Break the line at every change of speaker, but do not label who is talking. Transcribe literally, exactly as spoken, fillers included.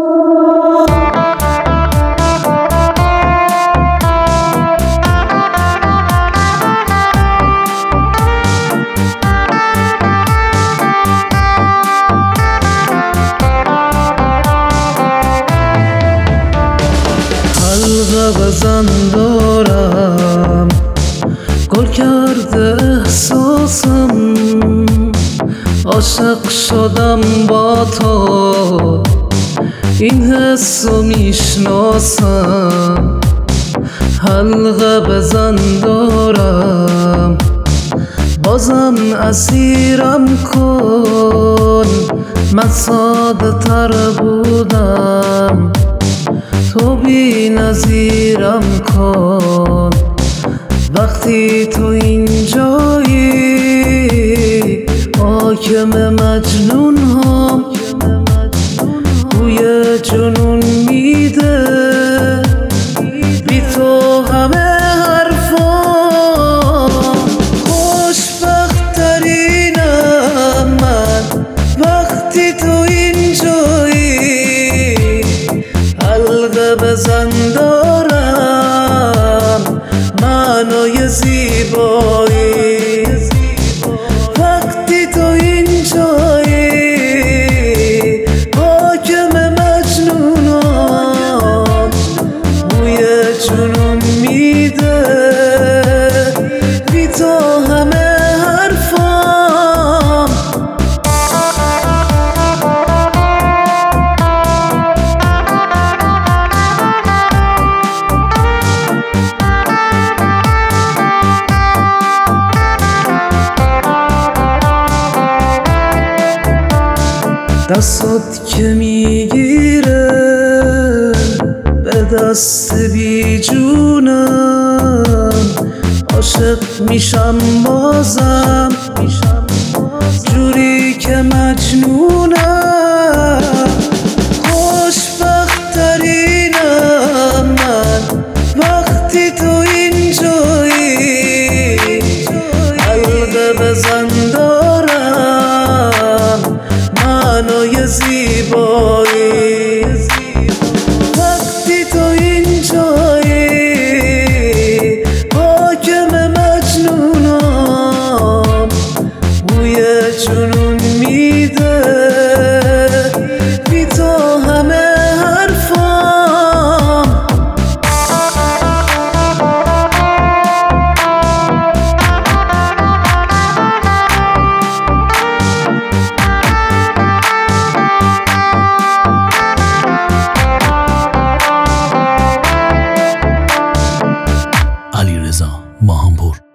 حلقه بزن دارم، گل کرده احساسم، عاشق شدم با تو، این حسو میشناسم. حلقه بزن دارم، بازم اسیرم کن، من ساده تر بودم، تو بی نظیرم کن. وقتی تو اینجایی حاکم مجنون هم، بوی جنون میده، بی تو همه حرفام. خوشبخت‌ترینم من وقتی تو اینجایی، حلقه بزن دارم معنای زیبایی. وقتی تو اینجایی حاکم مجنونم، بوی جنون میده، بی تو همه حرفام. دستات که میگیره به دست بی جونم، عاشق میشم بازم جوری که مجنونم. خوشبخت‌ترینم من وقتی تو اینجایی، حلقه بزن دارم معنای زیبایی. وقتی تو اینجایی حاکم مجنونم، بوی جنون میده، بی تو همه حرفام.
علیرضا ماهانپور.